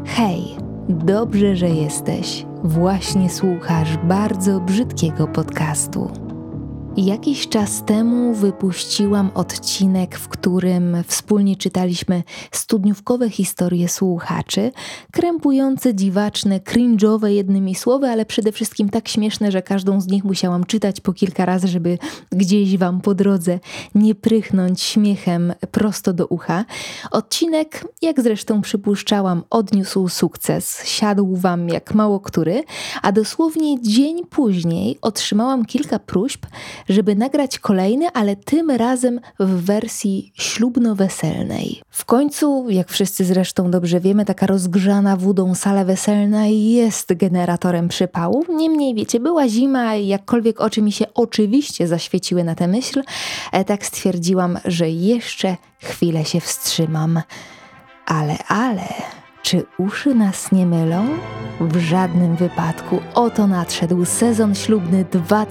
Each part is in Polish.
Hej, dobrze, że jesteś. Właśnie słuchasz bardzo brzydkiego podcastu. Jakiś czas temu wypuściłam odcinek, w którym wspólnie czytaliśmy studniówkowe historie słuchaczy, krępujące, dziwaczne, cringe'owe jednymi słowy, ale przede wszystkim tak śmieszne, że każdą z nich musiałam czytać po kilka razy, żeby gdzieś wam po drodze nie prychnąć śmiechem prosto do ucha. Odcinek, jak zresztą przypuszczałam, odniósł sukces, siadł wam jak mało który, a dosłownie dzień później otrzymałam kilka próśb, żeby nagrać kolejny, ale tym razem w wersji ślubno-weselnej. W końcu, jak wszyscy zresztą dobrze wiemy, taka rozgrzana wódą sala weselna jest generatorem przypału. Niemniej wiecie, była zima i jakkolwiek oczy mi się oczywiście zaświeciły na tę myśl, tak stwierdziłam, że jeszcze chwilę się wstrzymam. Ale... Czy uszy nas nie mylą? W żadnym wypadku. Oto nadszedł sezon ślubny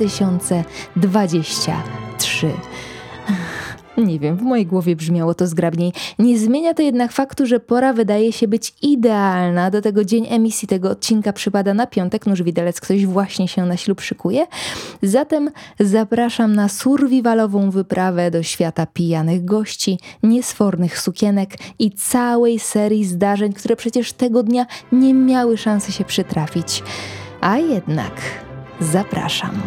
2023. Nie wiem, w mojej głowie brzmiało to zgrabniej. Nie zmienia to jednak faktu, że pora wydaje się być idealna. Do tego dzień emisji tego odcinka przypada na piątek. Nóż widelec, ktoś właśnie się na ślub szykuje. Zatem zapraszam na survivalową wyprawę do świata pijanych gości, niesfornych sukienek i całej serii zdarzeń, które przecież tego dnia nie miały szansy się przytrafić. A jednak zapraszam.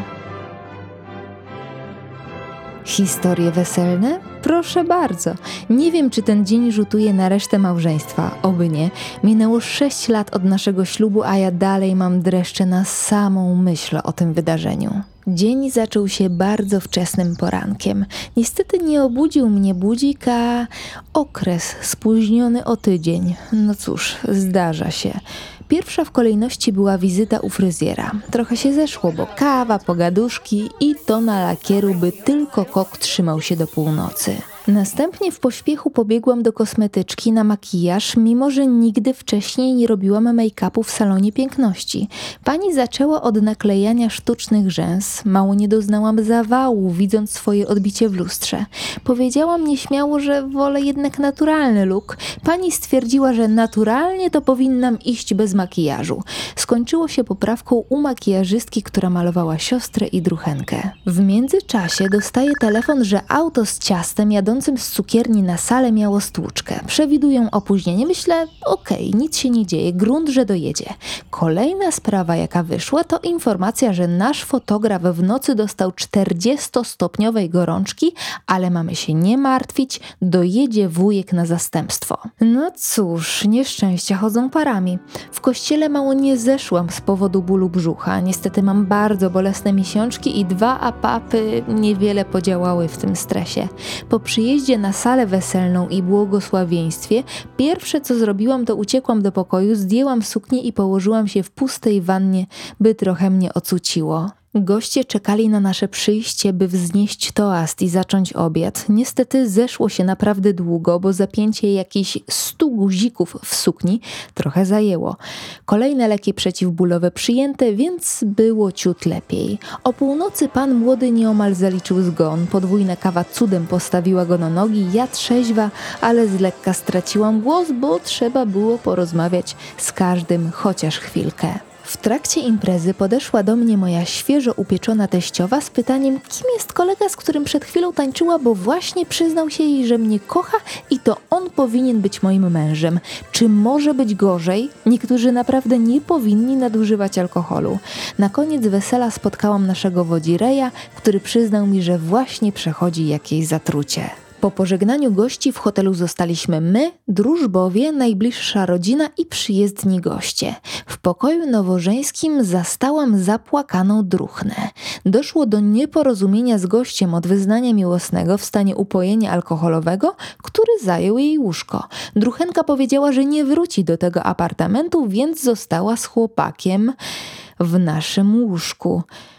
Historie weselne? Proszę bardzo. Nie wiem, czy ten dzień rzutuje na resztę małżeństwa. Oby nie. Minęło 6 lat od naszego ślubu, a ja dalej mam dreszcze na samą myśl o tym wydarzeniu. Dzień zaczął się bardzo wczesnym porankiem. Niestety nie obudził mnie budzik, a okres spóźniony o tydzień. No cóż, zdarza się. Pierwsza w kolejności była wizyta u fryzjera. Trochę się zeszło, bo kawa, pogaduszki i tona lakieru, by tylko kok trzymał się do północy. Następnie w pośpiechu pobiegłam do kosmetyczki na makijaż, mimo że nigdy wcześniej nie robiłam make-upu w salonie piękności. Pani zaczęła od naklejania sztucznych rzęs. Mało nie doznałam zawału, widząc swoje odbicie w lustrze. Powiedziałam nieśmiało, że wolę jednak naturalny look. Pani stwierdziła, że naturalnie to powinnam iść bez makijażu. Skończyło się poprawką u makijażystki, która malowała siostrę i druchenkę. W międzyczasie dostaję telefon, że auto z ciastem jadącym z cukierni na salę miało stłuczkę. Przewidują opóźnienie. Myślę, okej, nic się nie dzieje, grunt, że dojedzie. Kolejna sprawa, jaka wyszła, to informacja, że nasz fotograf w nocy dostał 40-stopniowej gorączki, ale mamy się nie martwić, dojedzie wujek na zastępstwo. No cóż, nieszczęścia chodzą parami. W kościele mało nie zeszłam z powodu bólu brzucha. Niestety mam bardzo bolesne miesiączki i 2 apapy niewiele podziałały w tym stresie. Po przyjeździe na salę weselną i błogosławieństwie, pierwsze co zrobiłam, to uciekłam do pokoju, zdjęłam suknię i położyłam się w pustej wannie, by trochę mnie ocuciło. Goście czekali na nasze przyjście, by wznieść toast i zacząć obiad. Niestety zeszło się naprawdę długo, bo zapięcie jakichś 100 guzików w sukni trochę zajęło. Kolejne leki przeciwbólowe przyjęte, więc było ciut lepiej. O północy pan młody nieomal zaliczył zgon. Podwójna kawa cudem postawiła go na nogi. Ja trzeźwa, ale z lekka straciłam głos, bo trzeba było porozmawiać z każdym chociaż chwilkę. W trakcie imprezy podeszła do mnie moja świeżo upieczona teściowa z pytaniem, kim jest kolega, z którym przed chwilą tańczyła, bo właśnie przyznał się jej, że mnie kocha i to on powinien być moim mężem. Czy może być gorzej? Niektórzy naprawdę nie powinni nadużywać alkoholu. Na koniec wesela spotkałam naszego wodzireja, który przyznał mi, że właśnie przechodzi jakieś zatrucie. Po pożegnaniu gości w hotelu zostaliśmy my, drużbowie, najbliższa rodzina i przyjezdni goście. W pokoju nowożeńskim zastałam zapłakaną druchnę. Doszło do nieporozumienia z gościem od wyznania miłosnego w stanie upojenia alkoholowego, który zajął jej łóżko. Druchenka powiedziała, że nie wróci do tego apartamentu, więc została z chłopakiem w naszym łóżku.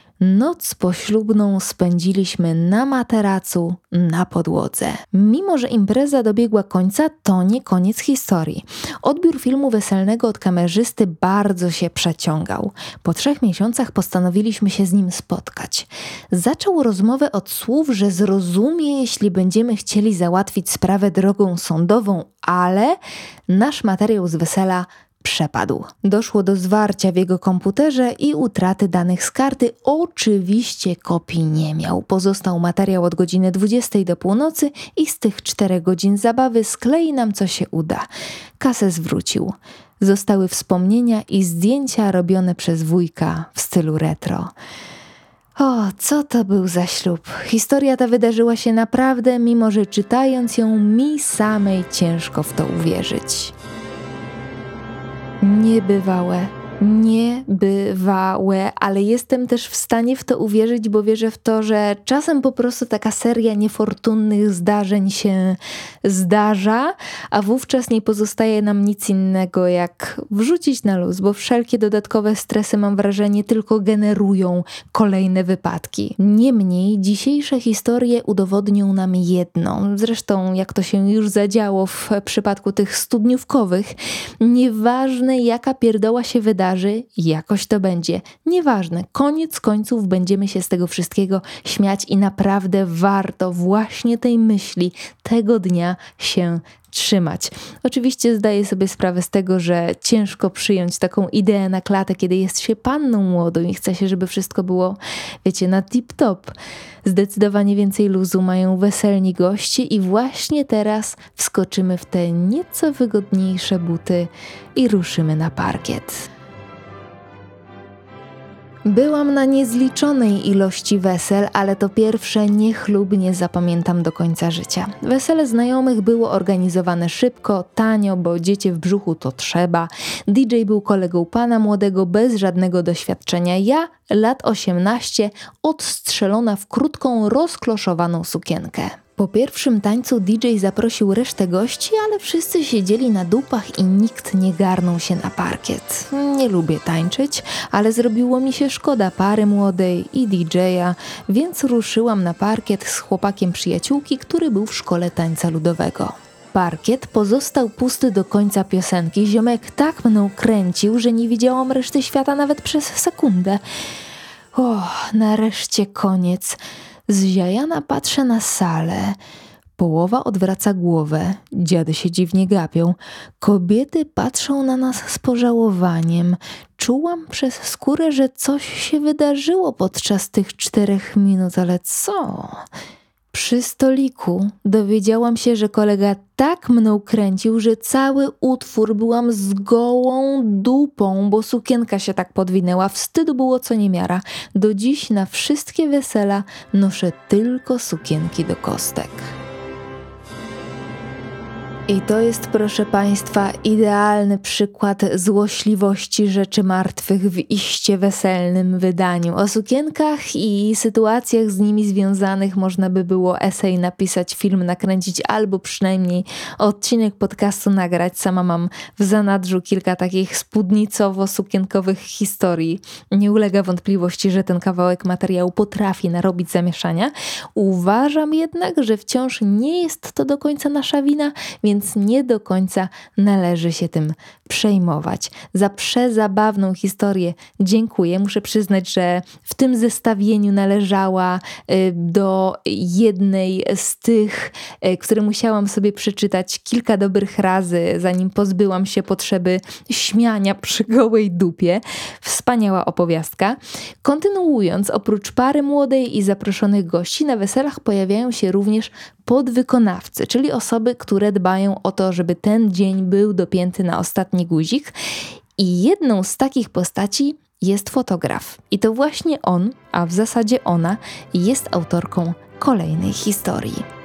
Noc poślubną spędziliśmy na materacu, na podłodze. Mimo że impreza dobiegła końca, to nie koniec historii. Odbiór filmu weselnego od kamerzysty bardzo się przeciągał. Po 3 miesiącach postanowiliśmy się z nim spotkać. Zaczął rozmowę od słów, że zrozumie, jeśli będziemy chcieli załatwić sprawę drogą sądową, ale nasz materiał z wesela przepadł. Doszło do zwarcia w jego komputerze i utraty danych z karty. Oczywiście kopii nie miał. Pozostał materiał od godziny 20 do północy i z tych 4 godzin zabawy sklei nam co się uda. Kasę zwrócił. Zostały wspomnienia i zdjęcia robione przez wujka w stylu retro. O, co to był za ślub. Historia ta wydarzyła się naprawdę, mimo że czytając ją mi samej ciężko w to uwierzyć. Niebywałe, ale jestem też w stanie w to uwierzyć, bo wierzę w to, że czasem po prostu taka seria niefortunnych zdarzeń się zdarza, a wówczas nie pozostaje nam nic innego jak wrzucić na luz, bo wszelkie dodatkowe stresy, mam wrażenie, tylko generują kolejne wypadki. Niemniej dzisiejsze historie udowodnią nam jedno, zresztą jak to się już zadziało w przypadku tych studniówkowych, nieważne jaka pierdoła się wydarzy, jakoś to będzie. Nieważne, koniec końców będziemy się z tego wszystkiego śmiać i naprawdę warto właśnie tej myśli tego dnia się trzymać. Oczywiście zdaję sobie sprawę z tego, że ciężko przyjąć taką ideę na klatę, kiedy jest się panną młodą i chce się, żeby wszystko było, wiecie, na tip-top. Zdecydowanie więcej luzu mają weselni goście i właśnie teraz wskoczymy w te nieco wygodniejsze buty i ruszymy na parkiet. Byłam na niezliczonej ilości wesel, ale to pierwsze niechlubnie zapamiętam do końca życia. Wesele znajomych było organizowane szybko, tanio, bo dziecię w brzuchu to trzeba. DJ był kolegą pana młodego bez żadnego doświadczenia. Ja, lat 18, odstrzelona w krótką, rozkloszowaną sukienkę. Po pierwszym tańcu DJ zaprosił resztę gości, ale wszyscy siedzieli na dupach i nikt nie garnął się na parkiet. Nie lubię tańczyć, ale zrobiło mi się szkoda pary młodej i DJ-a, więc ruszyłam na parkiet z chłopakiem przyjaciółki, który był w szkole tańca ludowego. Parkiet pozostał pusty do końca piosenki. Ziomek tak mną kręcił, że nie widziałam reszty świata nawet przez sekundę. Nareszcie koniec. Zziajana patrzę na salę. Połowa odwraca głowę, dziady się dziwnie gapią. Kobiety patrzą na nas z pożałowaniem. Czułam przez skórę, że coś się wydarzyło podczas tych 4 minut, ale co? Przy stoliku dowiedziałam się, że kolega tak mną kręcił, że cały utwór byłam z gołą dupą, bo sukienka się tak podwinęła. Wstydu było co niemiara. Do dziś na wszystkie wesela noszę tylko sukienki do kostek. I to jest, proszę Państwa, idealny przykład złośliwości rzeczy martwych w iście weselnym wydaniu. O sukienkach i sytuacjach z nimi związanych można by było esej napisać, film nakręcić albo przynajmniej odcinek podcastu nagrać. Sama mam w zanadrzu kilka takich spódnicowo-sukienkowych historii. Nie ulega wątpliwości, że ten kawałek materiału potrafi narobić zamieszania. Uważam jednak, że wciąż nie jest to do końca nasza wina, więc nie do końca należy się tym przejmować. Za przezabawną historię dziękuję. Muszę przyznać, że w tym zestawieniu należała do jednej z tych, które musiałam sobie przeczytać kilka dobrych razy, zanim pozbyłam się potrzeby śmiania przy gołej dupie. Wspaniała opowiastka. Kontynuując, oprócz pary młodej i zaproszonych gości na weselach pojawiają się również podwykonawcy, czyli osoby, które dbają o to, żeby ten dzień był dopięty na ostatni guzik. I jedną z takich postaci jest fotograf. I to właśnie on, a w zasadzie ona, jest autorką kolejnej historii.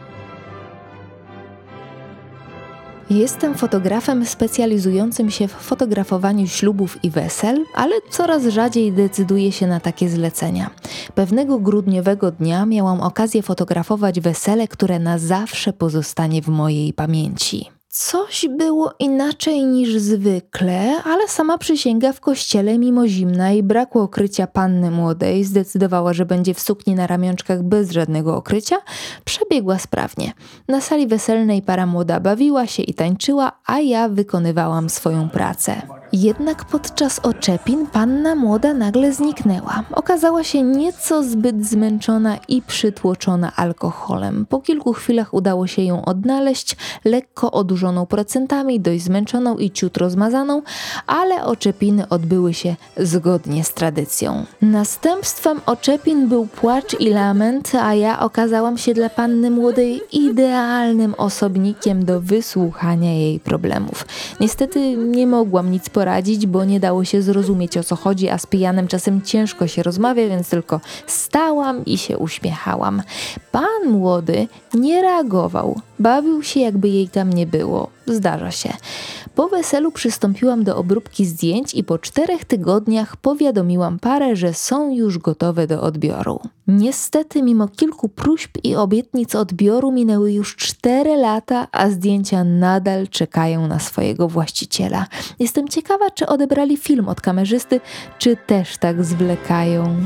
Jestem fotografem specjalizującym się w fotografowaniu ślubów i wesel, ale coraz rzadziej decyduję się na takie zlecenia. Pewnego grudniowego dnia miałam okazję fotografować wesele, które na zawsze pozostanie w mojej pamięci. Coś było inaczej niż zwykle, ale sama przysięga w kościele mimo zimna i braku okrycia panny młodej zdecydowała, że będzie w sukni na ramionczkach bez żadnego okrycia, przebiegła sprawnie. Na sali weselnej para młoda bawiła się i tańczyła, a ja wykonywałam swoją pracę. Jednak podczas oczepin panna młoda nagle zniknęła. Okazała się nieco zbyt zmęczona i przytłoczona alkoholem. Po kilku chwilach udało się ją odnaleźć, lekko odurzoną procentami, dość zmęczoną i ciut rozmazaną, ale oczepiny odbyły się zgodnie z tradycją. Następstwem oczepin był płacz i lament, a ja okazałam się dla panny młodej idealnym osobnikiem do wysłuchania jej problemów. Niestety nie mogłam nic poradzić, bo nie dało się zrozumieć, o co chodzi, a z pijanym czasem ciężko się rozmawia, więc tylko stałam i się uśmiechałam. Pan młody nie reagował, bawił się, jakby jej tam nie było. Zdarza się. Po weselu przystąpiłam do obróbki zdjęć i po 4 tygodniach powiadomiłam parę, że są już gotowe do odbioru. Niestety, mimo kilku próśb i obietnic odbioru minęły już 4 lata, a zdjęcia nadal czekają na swojego właściciela. Jestem ciekawa, czy odebrali film od kamerzysty, czy też tak zwlekają.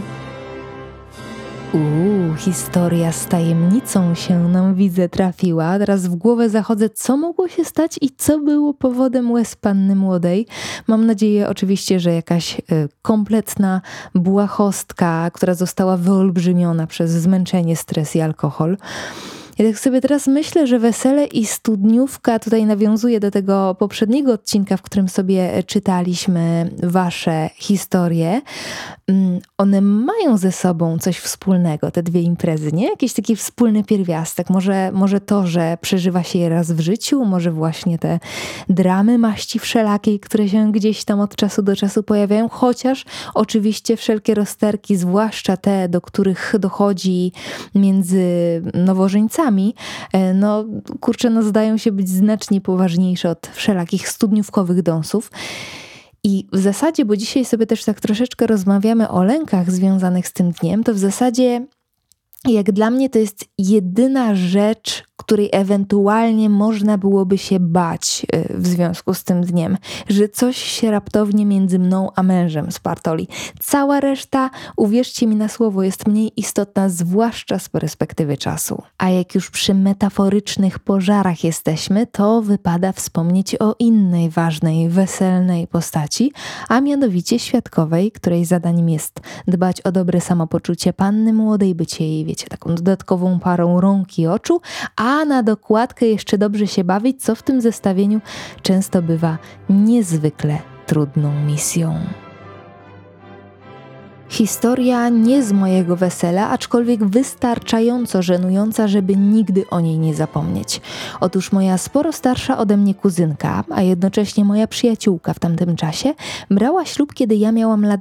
Historia z tajemnicą się nam, widzę, trafiła. Teraz w głowę zachodzę, co mogło się stać i co było powodem łez panny młodej. Mam nadzieję oczywiście, że jakaś kompletna błahostka, która została wyolbrzymiona przez zmęczenie, stres i alkohol. Ja tak sobie teraz myślę, że wesele i studniówka, tutaj nawiązuje do tego poprzedniego odcinka, w którym sobie czytaliśmy wasze historie. One mają ze sobą coś wspólnego, te dwie imprezy, nie? Jakiś taki wspólny pierwiastek. Może to, że przeżywa się je raz w życiu, może właśnie te dramy maści wszelakiej, które się gdzieś tam od czasu do czasu pojawiają, chociaż oczywiście wszelkie rozterki, zwłaszcza te, do których dochodzi między nowożeńcami, zdają się być znacznie poważniejsze od wszelakich studniówkowych dąsów. I w zasadzie, bo dzisiaj sobie też tak troszeczkę rozmawiamy o lękach związanych z tym dniem, to w zasadzie jak dla mnie to jest jedyna rzecz, której ewentualnie można byłoby się bać w związku z tym dniem, że coś się raptownie między mną a mężem spartoli. Cała reszta, uwierzcie mi na słowo, jest mniej istotna, zwłaszcza z perspektywy czasu. A jak już przy metaforycznych pożarach jesteśmy, to wypada wspomnieć o innej ważnej, weselnej postaci, a mianowicie świadkowej, której zadaniem jest dbać o dobre samopoczucie panny młodej, być jej, wiecie, taką dodatkową parą rąk i oczu, a na dokładkę jeszcze dobrze się bawić, co w tym zestawieniu często bywa niezwykle trudną misją. Historia nie z mojego wesela, aczkolwiek wystarczająco żenująca, żeby nigdy o niej nie zapomnieć. Otóż moja sporo starsza ode mnie kuzynka, a jednocześnie moja przyjaciółka w tamtym czasie, brała ślub, kiedy ja miałam lat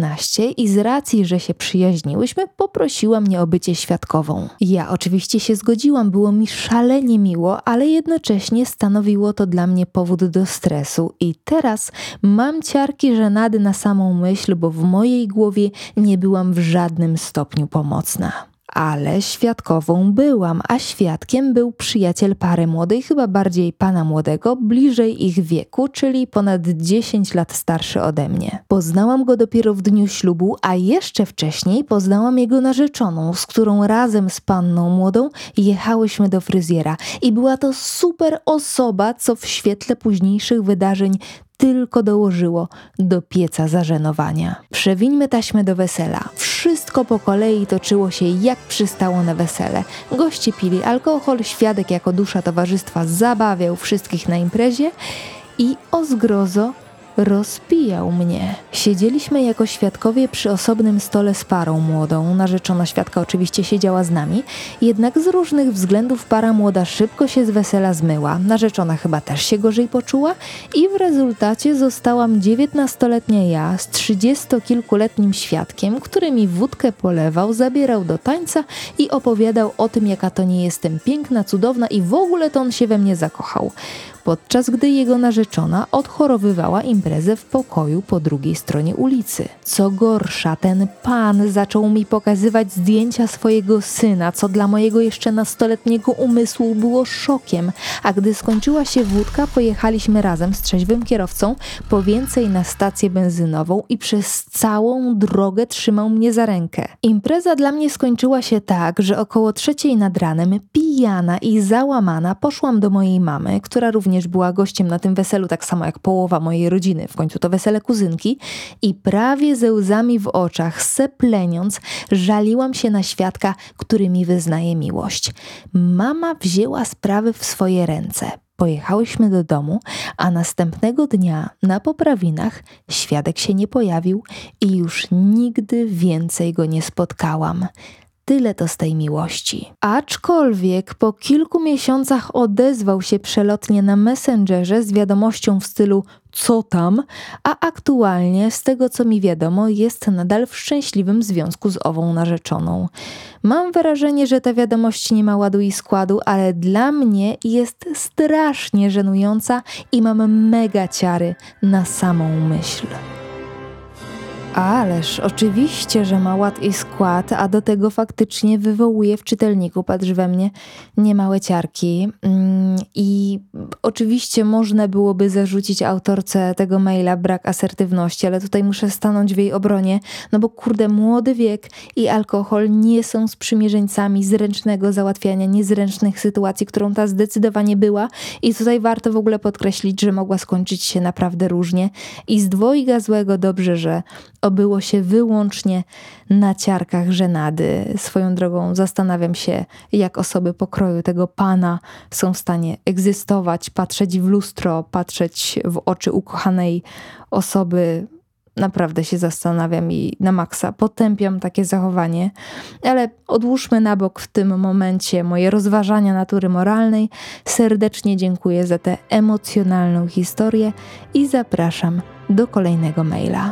19 i z racji, że się przyjaźniłyśmy, poprosiła mnie o bycie świadkową. Ja oczywiście się zgodziłam, było mi szalenie miło, ale jednocześnie stanowiło to dla mnie powód do stresu i teraz mam ciarki żenady na samą myśl, bo w mojej głowie nie byłam w żadnym stopniu pomocna. Ale świadkową byłam, a świadkiem był przyjaciel pary młodej, chyba bardziej pana młodego, bliżej ich wieku, czyli ponad 10 lat starszy ode mnie. Poznałam go dopiero w dniu ślubu, a jeszcze wcześniej poznałam jego narzeczoną, z którą razem z panną młodą jechałyśmy do fryzjera. I była to super osoba, co w świetle późniejszych wydarzeń tylko dołożyło do pieca zażenowania. Przewińmy taśmę do wesela. Wszystko po kolei toczyło się jak przystało na wesele. Goście pili alkohol, świadek jako dusza towarzystwa zabawiał wszystkich na imprezie i o zgrozo rozpijał mnie. Siedzieliśmy jako świadkowie przy osobnym stole z parą młodą. Narzeczona świadka oczywiście siedziała z nami, jednak z różnych względów para młoda szybko się z wesela zmyła. Narzeczona chyba też się gorzej poczuła i w rezultacie zostałam 19-letnia ja z 30-kilkuletnim świadkiem, który mi wódkę polewał, zabierał do tańca i opowiadał o tym, jaka to nie jestem piękna, cudowna i w ogóle to on się we mnie zakochał. Podczas gdy jego narzeczona odchorowywała imprezę w pokoju po drugiej stronie ulicy. Co gorsza, ten pan zaczął mi pokazywać zdjęcia swojego syna, co dla mojego jeszcze nastoletniego umysłu było szokiem. A gdy skończyła się wódka, pojechaliśmy razem z trzeźwym kierowcą po więcej na stację benzynową i przez całą drogę trzymał mnie za rękę. Impreza dla mnie skończyła się tak, że około 3:00 nad ranem, pijana i załamana, poszłam do mojej mamy, która również była gościem na tym weselu, tak samo jak połowa mojej rodziny urodziny, w końcu to wesele kuzynki, i prawie ze łzami w oczach, sepleniąc, żaliłam się na świadka, który mi wyznaje miłość. Mama wzięła sprawy w swoje ręce. Pojechałyśmy do domu, a następnego dnia na poprawinach świadek się nie pojawił i już nigdy więcej go nie spotkałam. Tyle to z tej miłości. Aczkolwiek po kilku miesiącach odezwał się przelotnie na Messengerze z wiadomością w stylu co tam, a aktualnie z tego co mi wiadomo jest nadal w szczęśliwym związku z ową narzeczoną. Mam wrażenie, że ta wiadomość nie ma ładu i składu, ale dla mnie jest strasznie żenująca i mam mega ciary na samą myśl. Ależ oczywiście, że ma ład i skład, a do tego faktycznie wywołuje w czytelniku, patrz we mnie, niemałe ciarki. I oczywiście można byłoby zarzucić autorce tego maila brak asertywności, ale tutaj muszę stanąć w jej obronie, no bo kurde, młody wiek i alkohol nie są sprzymierzeńcami zręcznego załatwiania niezręcznych sytuacji, którą ta zdecydowanie była, i tutaj warto w ogóle podkreślić, że mogła skończyć się naprawdę różnie i z dwojga złego dobrze, że obyło się wyłącznie na ciarkach żenady. Swoją drogą zastanawiam się, jak osoby pokroju tego pana są w stanie egzystować, patrzeć w lustro, patrzeć w oczy ukochanej osoby. Naprawdę się zastanawiam i na maksa potępiam takie zachowanie. Ale odłóżmy na bok w tym momencie moje rozważania natury moralnej. Serdecznie dziękuję za tę emocjonalną historię i zapraszam do kolejnego maila.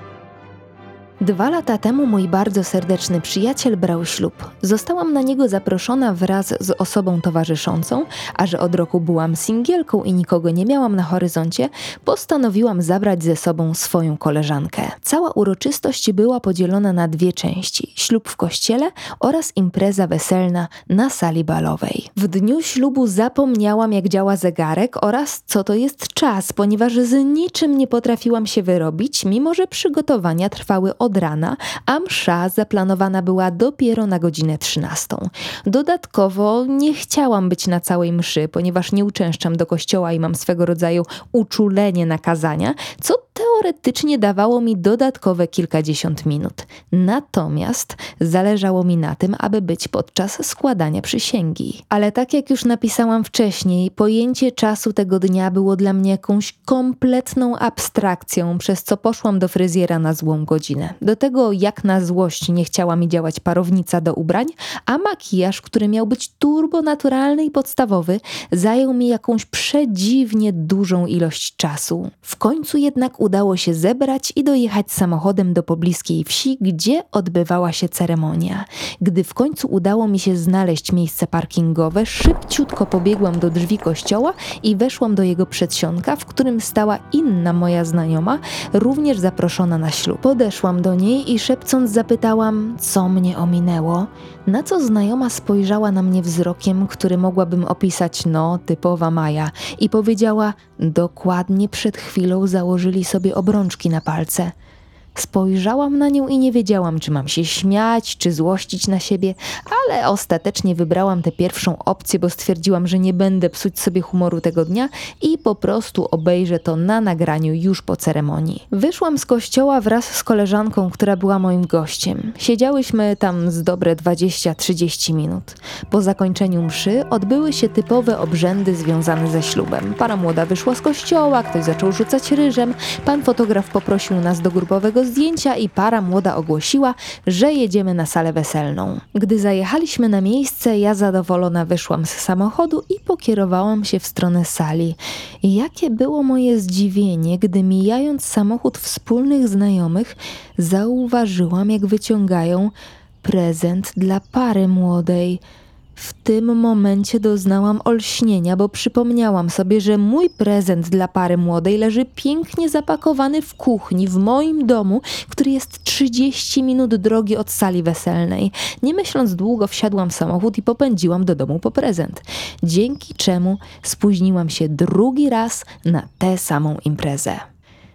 2 lata temu mój bardzo serdeczny przyjaciel brał ślub. Zostałam na niego zaproszona wraz z osobą towarzyszącą, a że od roku byłam singielką i nikogo nie miałam na horyzoncie, postanowiłam zabrać ze sobą swoją koleżankę. Cała uroczystość była podzielona na 2 części. Ślub w kościele oraz impreza weselna na sali balowej. W dniu ślubu zapomniałam, jak działa zegarek oraz co to jest czas, ponieważ z niczym nie potrafiłam się wyrobić, mimo że przygotowania trwały od rana, a msza zaplanowana była dopiero na godzinę 13. Dodatkowo nie chciałam być na całej mszy, ponieważ nie uczęszczam do kościoła i mam swego rodzaju uczulenie na kazania, co teoretycznie dawało mi dodatkowe kilkadziesiąt minut. Natomiast zależało mi na tym, aby być podczas składania przysięgi. Ale tak jak już napisałam wcześniej, pojęcie czasu tego dnia było dla mnie jakąś kompletną abstrakcją, przez co poszłam do fryzjera na złą godzinę. Do tego jak na złość nie chciała mi działać parownica do ubrań, a makijaż, który miał być turbonaturalny i podstawowy, zajął mi jakąś przedziwnie dużą ilość czasu. W końcu jednak udało się zebrać i dojechać samochodem do pobliskiej wsi, gdzie odbywała się ceremonia. Gdy w końcu udało mi się znaleźć miejsce parkingowe, szybciutko pobiegłam do drzwi kościoła i weszłam do jego przedsionka, w którym stała inna moja znajoma, również zaproszona na ślub. Podeszłam do niej i szepcąc zapytałam, co mnie ominęło, na co znajoma spojrzała na mnie wzrokiem, który mogłabym opisać, typowa Maja, i powiedziała, dokładnie przed chwilą założyli sobie obrączki na palce. Spojrzałam na nią i nie wiedziałam, czy mam się śmiać, czy złościć na siebie, ale ostatecznie wybrałam tę pierwszą opcję, bo stwierdziłam, że nie będę psuć sobie humoru tego dnia i po prostu obejrzę to na nagraniu już po ceremonii. Wyszłam z kościoła wraz z koleżanką, która była moim gościem. Siedziałyśmy tam z dobre 20-30 minut. Po zakończeniu mszy odbyły się typowe obrzędy związane ze ślubem. Para młoda wyszła z kościoła, ktoś zaczął rzucać ryżem, pan fotograf poprosił nas do grupowego zdjęcia i para młoda ogłosiła, że jedziemy na salę weselną. Gdy zajechaliśmy na miejsce, ja zadowolona wyszłam z samochodu i pokierowałam się w stronę sali. Jakie było moje zdziwienie, gdy mijając samochód wspólnych znajomych, zauważyłam, jak wyciągają prezent dla pary młodej. W tym momencie doznałam olśnienia, bo przypomniałam sobie, że mój prezent dla pary młodej leży pięknie zapakowany w kuchni w moim domu, który jest 30 minut drogi od sali weselnej. Nie myśląc długo wsiadłam w samochód i popędziłam do domu po prezent, dzięki czemu spóźniłam się drugi raz na tę samą imprezę.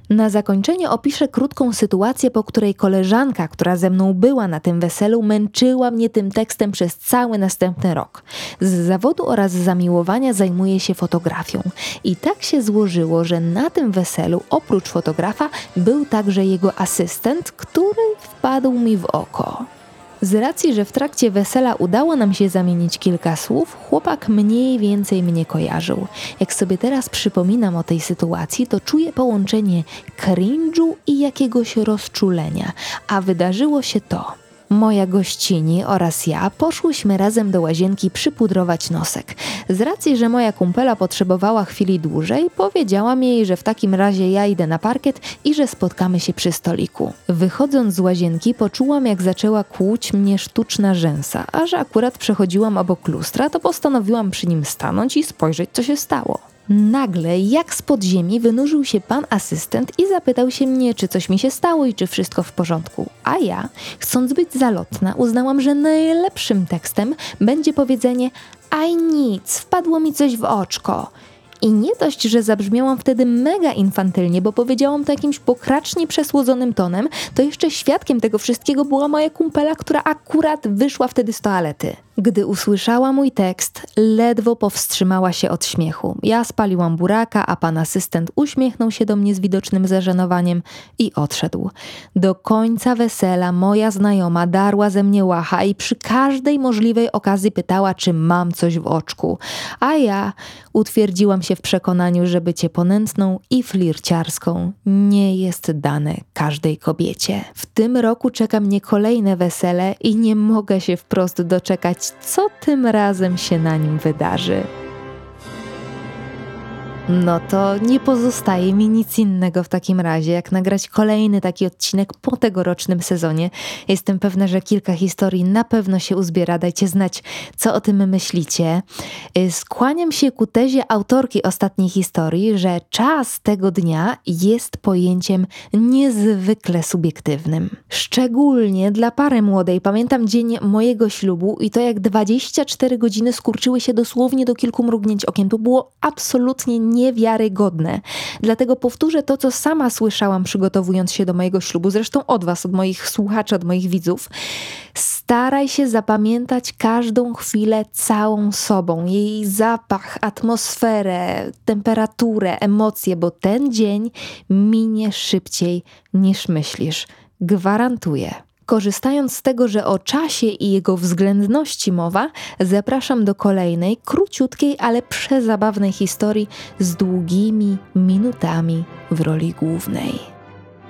Na zakończenie opiszę krótką sytuację, po której koleżanka, która ze mną była na tym weselu, męczyła mnie tym tekstem przez cały następny rok. Z zawodu oraz zamiłowania zajmuję się fotografią. I tak się złożyło, że na tym weselu oprócz fotografa był także jego asystent, który wpadł mi w oko. Z racji, że w trakcie wesela udało nam się zamienić kilka słów, chłopak mniej więcej mnie kojarzył. Jak sobie teraz przypominam o tej sytuacji, to czuję połączenie cringe'u i jakiegoś rozczulenia. A wydarzyło się to. Moja gościni oraz ja poszłyśmy razem do łazienki przypudrować nosek. Z racji, że moja kumpela potrzebowała chwili dłużej, powiedziałam jej, że w takim razie ja idę na parkiet i że spotkamy się przy stoliku. Wychodząc z łazienki, poczułam, jak zaczęła kłuć mnie sztuczna rzęsa, a że akurat przechodziłam obok lustra, to postanowiłam przy nim stanąć i spojrzeć, co się stało. Nagle, jak z podziemi, wynurzył się pan asystent i zapytał się mnie, czy coś mi się stało i czy wszystko w porządku. A ja, chcąc być zalotna, uznałam, że najlepszym tekstem będzie powiedzenie: aj nic, wpadło mi coś w oczko. I nie dość, że zabrzmiałam wtedy mega infantylnie, bo powiedziałam to jakimś pokracznie przesłodzonym tonem, to jeszcze świadkiem tego wszystkiego była moja kumpela, która akurat wyszła wtedy z toalety. Gdy usłyszała mój tekst, ledwo powstrzymała się od śmiechu. Ja spaliłam buraka, a pan asystent uśmiechnął się do mnie z widocznym zażenowaniem i odszedł. Do końca wesela moja znajoma darła ze mnie łacha i przy każdej możliwej okazji pytała, czy mam coś w oczku. A ja utwierdziłam się w przekonaniu, że bycie ponętną i flirciarską nie jest dane każdej kobiecie. W tym roku czeka mnie kolejne wesele i nie mogę się wprost doczekać, co tym razem się na nim wydarzy. No to nie pozostaje mi nic innego w takim razie, jak nagrać kolejny taki odcinek po tegorocznym sezonie. Jestem pewna, że kilka historii na pewno się uzbiera. Dajcie znać, co o tym myślicie. Skłaniam się ku tezie autorki ostatniej historii, że czas tego dnia jest pojęciem niezwykle subiektywnym. Szczególnie dla pary młodej. Pamiętam dzień mojego ślubu i to, jak 24 godziny skurczyły się dosłownie do kilku mrugnięć okiem. To było absolutnie niewiarygodne. Dlatego powtórzę to, co sama słyszałam, przygotowując się do mojego ślubu, zresztą od was, od moich słuchaczy, od moich widzów. Staraj się zapamiętać każdą chwilę całą sobą, jej zapach, atmosferę, temperaturę, emocje, bo ten dzień minie szybciej niż myślisz. Gwarantuję. Korzystając z tego, że o czasie i jego względności mowa, zapraszam do kolejnej, króciutkiej, ale przezabawnej historii z długimi minutami w roli głównej.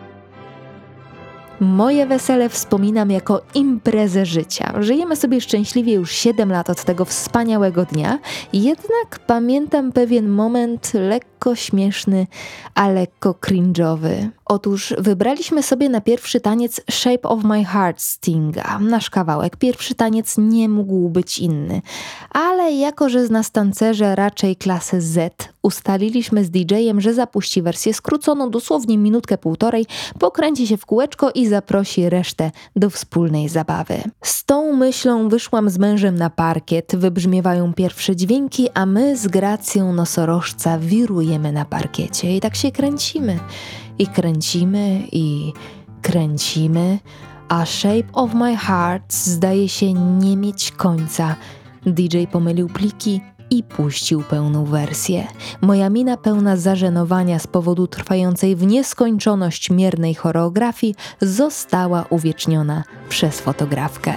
Moje wesele wspominam jako imprezę życia. Żyjemy sobie szczęśliwie już 7 lat od tego wspaniałego dnia, jednak pamiętam pewien moment lekko śmieszny, a lekko cringe'owy. Otóż wybraliśmy sobie na pierwszy taniec Shape of My Heart Stinga, nasz kawałek. Pierwszy taniec nie mógł być inny, ale jako że z nas tancerze raczej klasy Z, ustaliliśmy z DJ-em, że zapuści wersję skróconą, dosłownie minutkę, półtorej, pokręci się w kółeczko i zaprosi resztę do wspólnej zabawy. Z tą myślą wyszłam z mężem na parkiet, wybrzmiewają pierwsze dźwięki, a my z gracją nosorożca wirujemy na parkiecie i tak się kręcimy. I kręcimy, i kręcimy, a Shape of My Heart zdaje się nie mieć końca. DJ pomylił pliki i puścił pełną wersję. Moja mina pełna zażenowania z powodu trwającej w nieskończoność miernej choreografii została uwieczniona przez fotografkę.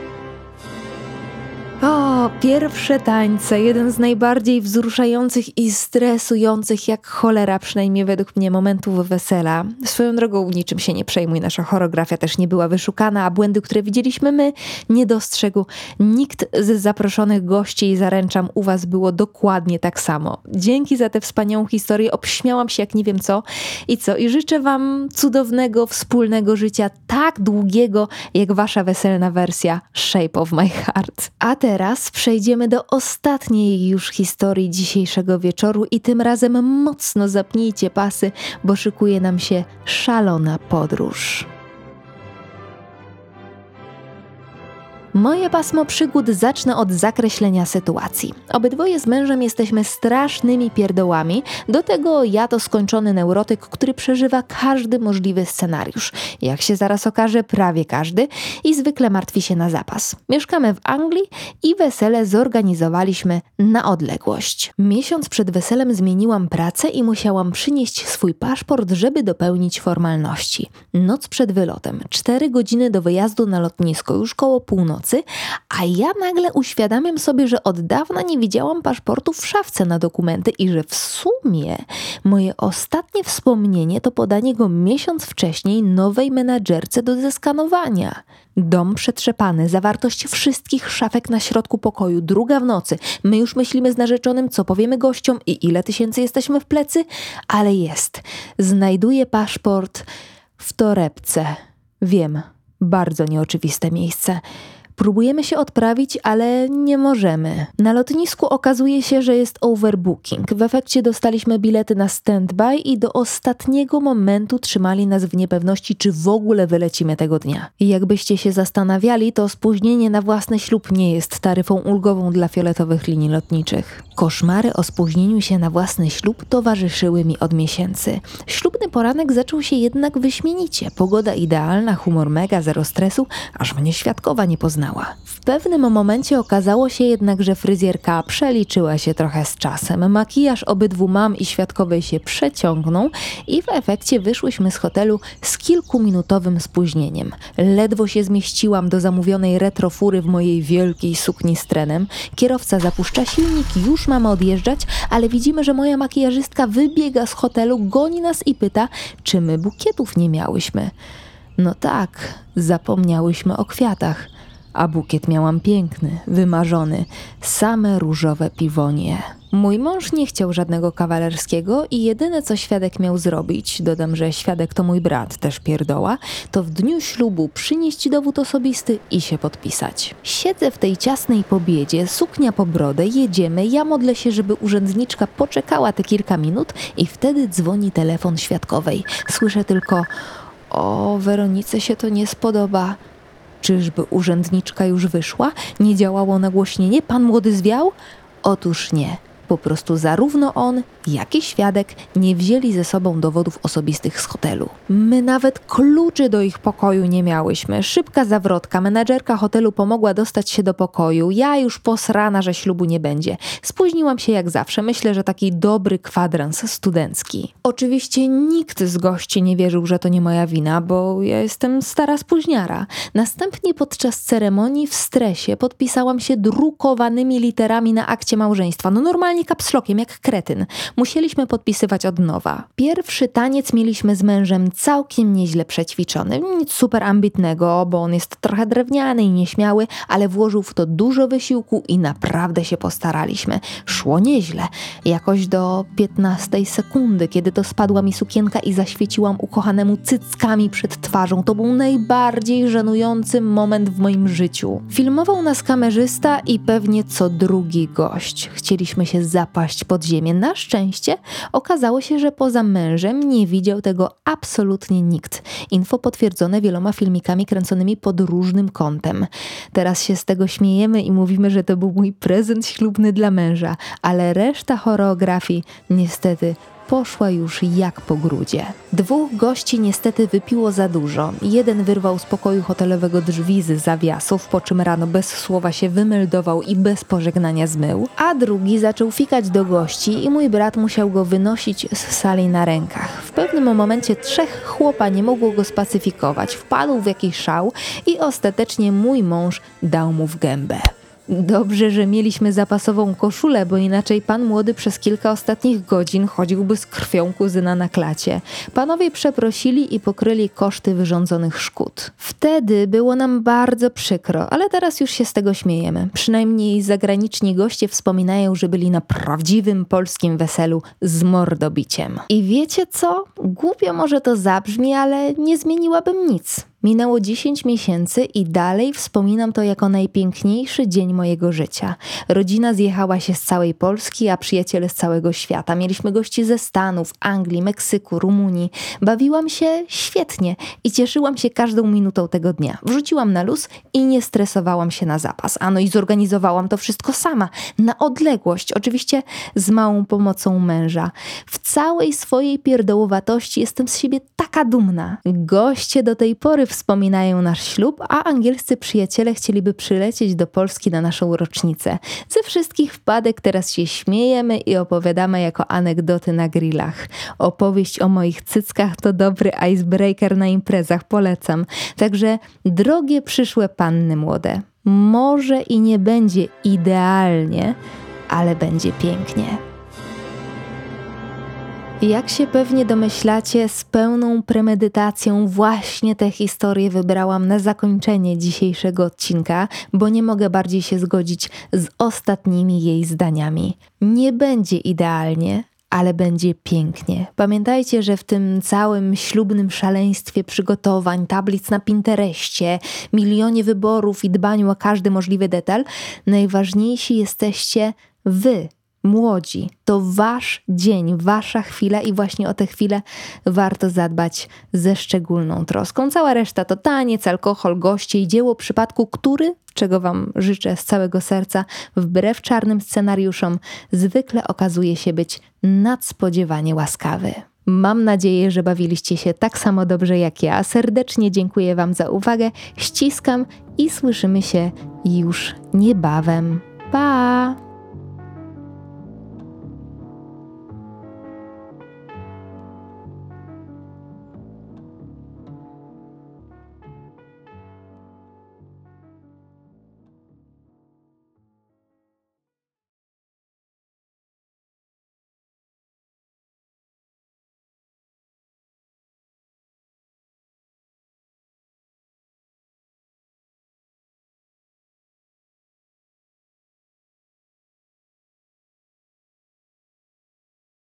O, pierwsze tańce, jeden z najbardziej wzruszających i stresujących jak cholera, przynajmniej według mnie, momentów wesela. Swoją drogą niczym się nie przejmuj, nasza choreografia też nie była wyszukana, a błędy, które widzieliśmy my, nie dostrzegł nikt z zaproszonych gości i zaręczam, u was było dokładnie tak samo. Dzięki za tę wspaniałą historię, obśmiałam się jak nie wiem co i życzę wam cudownego, wspólnego życia, tak długiego jak wasza weselna wersja Shape of My Heart. A teraz przejdziemy do ostatniej już historii dzisiejszego wieczoru i tym razem mocno zapnijcie pasy, bo szykuje nam się szalona podróż. Moje pasmo przygód zacznę od zakreślenia sytuacji. Obydwoje z mężem jesteśmy strasznymi pierdołami, do tego ja to skończony neurotyk, który przeżywa każdy możliwy scenariusz. Jak się zaraz okaże, prawie każdy i zwykle martwi się na zapas. Mieszkamy w Anglii i wesele zorganizowaliśmy na odległość. Miesiąc przed weselem zmieniłam pracę i musiałam przynieść swój paszport, żeby dopełnić formalności. Noc przed wylotem, 4 godziny do wyjazdu na lotnisko, już koło północy, a ja nagle uświadamiam sobie, że od dawna nie widziałam paszportu w szafce na dokumenty i że w sumie moje ostatnie wspomnienie to podanie go miesiąc wcześniej nowej menadżerce do zeskanowania. Dom przetrzepany, zawartość wszystkich szafek na środku pokoju, 2 w nocy. My już myślimy z narzeczonym, co powiemy gościom i ile tysięcy jesteśmy w plecy, ale jest. Znajduję paszport w torebce. Wiem, bardzo nieoczywiste miejsce. Próbujemy się odprawić, ale nie możemy. Na lotnisku okazuje się, że jest overbooking. W efekcie dostaliśmy bilety na standby i do ostatniego momentu trzymali nas w niepewności, czy w ogóle wylecimy tego dnia. I jakbyście się zastanawiali, to spóźnienie na własny ślub nie jest taryfą ulgową dla fioletowych linii lotniczych. Koszmary o spóźnieniu się na własny ślub towarzyszyły mi od miesięcy. Ślubny poranek zaczął się jednak wyśmienicie. Pogoda idealna, humor mega, zero stresu, aż mnie świadkowa nie poznała. W pewnym momencie okazało się jednak, że fryzjerka przeliczyła się trochę z czasem. Makijaż obydwu mam i świadkowej się przeciągnął i w efekcie wyszłyśmy z hotelu z kilkuminutowym spóźnieniem. Ledwo się zmieściłam do zamówionej retrofury w mojej wielkiej sukni z trenem. Kierowca zapuszcza silnik, już mamy odjeżdżać, ale widzimy, że moja makijażystka wybiega z hotelu, goni nas i pyta, czy my bukietów nie miałyśmy. No tak, zapomniałyśmy o kwiatach. A bukiet miałam piękny, wymarzony, same różowe piwonie. Mój mąż nie chciał żadnego kawalerskiego i jedyne co świadek miał zrobić, dodam, że świadek to mój brat, też pierdoła, to w dniu ślubu przynieść dowód osobisty i się podpisać. Siedzę w tej ciasnej pobiedzie, suknia po brodę, jedziemy, ja modlę się, żeby urzędniczka poczekała te kilka minut i wtedy dzwoni telefon świadkowej. Słyszę tylko: o, Weronice się to nie spodoba. Czyżby urzędniczka już wyszła? Nie działało nagłośnienie? Pan młody zwiał? Otóż nie. Po prostu zarówno on, jak i świadek nie wzięli ze sobą dowodów osobistych z hotelu. My nawet kluczy do ich pokoju nie miałyśmy. Szybka zawrotka, menadżerka hotelu pomogła dostać się do pokoju. Ja już posrana, że ślubu nie będzie. Spóźniłam się jak zawsze. Myślę, że taki dobry kwadrans studencki. Oczywiście nikt z gości nie wierzył, że to nie moja wina, bo ja jestem stara spóźniara. Następnie podczas ceremonii w stresie podpisałam się drukowanymi literami na akcie małżeństwa. No normalnie kapslokiem, jak kretyn. Musieliśmy podpisywać od nowa. Pierwszy taniec mieliśmy z mężem całkiem nieźle przećwiczony. Nic super ambitnego, bo on jest trochę drewniany i nieśmiały, ale włożył w to dużo wysiłku i naprawdę się postaraliśmy. Szło nieźle. Jakoś do 15 sekundy, kiedy to spadła mi sukienka i zaświeciłam ukochanemu cyckami przed twarzą. To był najbardziej żenujący moment w moim życiu. Filmował nas kamerzysta i pewnie co drugi gość. Chcieliśmy się zapaść pod ziemię. Na szczęście okazało się, że poza mężem nie widział tego absolutnie nikt. Info potwierdzone wieloma filmikami kręconymi pod różnym kątem. Teraz się z tego śmiejemy i mówimy, że to był mój prezent ślubny dla męża, ale reszta choreografii niestety poszła już jak po grudzie. 2 gości niestety wypiło za dużo. Jeden wyrwał z pokoju hotelowego drzwi z zawiasów, po czym rano bez słowa się wymeldował i bez pożegnania zmył, a drugi zaczął fikać do gości i mój brat musiał go wynosić z sali na rękach. W pewnym momencie 3 chłopa nie mogło go spacyfikować, wpadł w jakiś szał i ostatecznie mój mąż dał mu w gębę. Dobrze, że mieliśmy zapasową koszulę, bo inaczej pan młody przez kilka ostatnich godzin chodziłby z krwią kuzyna na klacie. Panowie przeprosili i pokryli koszty wyrządzonych szkód. Wtedy było nam bardzo przykro, ale teraz już się z tego śmiejemy. Przynajmniej zagraniczni goście wspominają, że byli na prawdziwym polskim weselu z mordobiciem. I wiecie co? Głupio może to zabrzmi, ale nie zmieniłabym nic. Minęło 10 miesięcy i dalej wspominam to jako najpiękniejszy dzień mojego życia. Rodzina zjechała się z całej Polski, a przyjaciele z całego świata. Mieliśmy gości ze Stanów, Anglii, Meksyku, Rumunii. Bawiłam się świetnie i cieszyłam się każdą minutą tego dnia. Wrzuciłam na luz i nie stresowałam się na zapas. No i zorganizowałam to wszystko sama, na odległość, oczywiście z małą pomocą męża. W całej swojej pierdołowatości jestem z siebie taka dumna. Goście do tej pory wspominają nasz ślub, a angielscy przyjaciele chcieliby przylecieć do Polski na naszą rocznicę. Ze wszystkich wpadek teraz się śmiejemy i opowiadamy jako anegdoty na grillach. Opowieść o moich cyckach to dobry icebreaker na imprezach, polecam. Także drogie przyszłe panny młode, może i nie będzie idealnie, ale będzie pięknie. Jak się pewnie domyślacie, z pełną premedytacją właśnie tę historię wybrałam na zakończenie dzisiejszego odcinka, bo nie mogę bardziej się zgodzić z ostatnimi jej zdaniami. Nie będzie idealnie, ale będzie pięknie. Pamiętajcie, że w tym całym ślubnym szaleństwie przygotowań, tablic na Pinterestie, milionie wyborów i dbaniu o każdy możliwy detal, najważniejsi jesteście wy, młodzi. To wasz dzień, wasza chwila i właśnie o tę chwilę warto zadbać ze szczególną troską. Cała reszta to taniec, alkohol, goście i dzieło przypadku, który, czego wam życzę z całego serca, wbrew czarnym scenariuszom, zwykle okazuje się być nadspodziewanie łaskawy. Mam nadzieję, że bawiliście się tak samo dobrze jak ja. Serdecznie dziękuję wam za uwagę, ściskam i słyszymy się już niebawem. Pa!